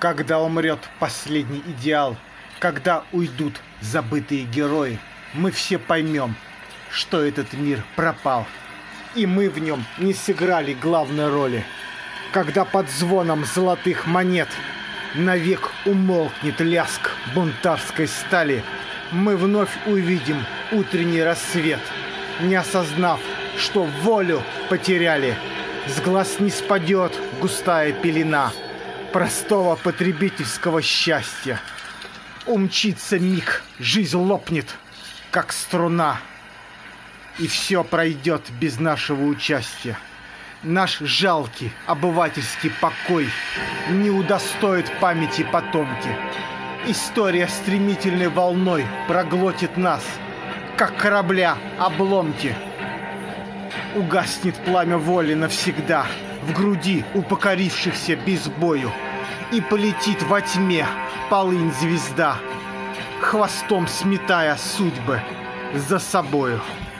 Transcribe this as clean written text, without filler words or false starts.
Когда умрет последний идеал, когда уйдут забытые герои, мы все поймем, что этот мир пропал, и мы в нем не сыграли главной роли. Когда под звоном золотых монет навек умолкнет лязг бунтарской стали, мы вновь увидим утренний рассвет, не осознав, что волю потеряли. С глаз не спадет густая пелена простого потребительского счастья. Умчится миг, жизнь лопнет, как струна, и все пройдет без нашего участия. Наш жалкий обывательский покой не удостоит памяти потомки. История стремительной волной проглотит нас, как корабля обломки. Угаснет пламя воли навсегда в груди упокорившихся без бою, и полетит во тьме полынь звезда, хвостом сметая судьбы за собою.